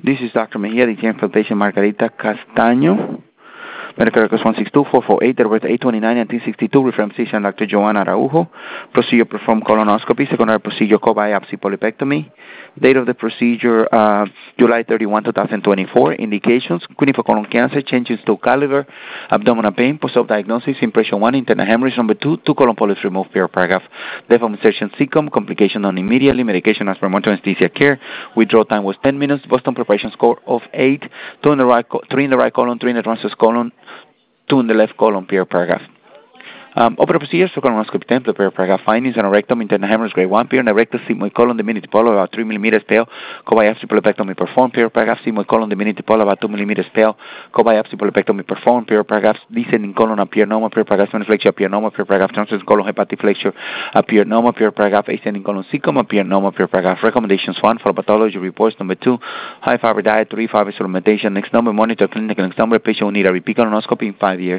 This is Dr. Mejia, the TN patient Margarita Castaño. Medical records 162-448, date of birth 8/29/1962, reference physician Dr. Joanna Araujo. Procedure performed colonoscopy, secondary procedure co-biopsy polypectomy. Date of the procedure July 31, 2024. Indications: clinical colon cancer, changes to caliber, abdominal pain, post-op diagnosis, impression 1, internal hemorrhage, number 2, 2 colon polyps removed, paragraph. Depth of insertion cecum, complication done immediately, medication as per monitoring anesthesia care. Withdrawal time was 10 minutes, Boston preparation score of 8, 2 in the right, 3 in the right colon, 3 in the transverse colon, 2 in the left colon, paragraph. Opera procedures for colonoscopy template, paragraph. Findings on a rectum, internal hemorrhage, grade 1, in the rectus, sigmoid colon, diminutive pole, about 3 millimeters pale, co-biopsy polypectomy performed, paragraph. Sigmoid colon, diminutive pole, about 2 millimeters pale, co-biopsy polypectomy performed, paragraph. Descending colon, apiarinoma, paragraph. Flexure, apiarinoma, paragraph. Transverse colon, hepatic flexure, apiarinoma, paragraph. Ascending colon, cecum, apiarinoma, paragraph. Recommendations: 1, for pathology reports. Number 2, high fiber diet. 3, fiber supplementation. Next number, monitor clinical. Next number, patient will need a repeat colonoscopy in 5 years.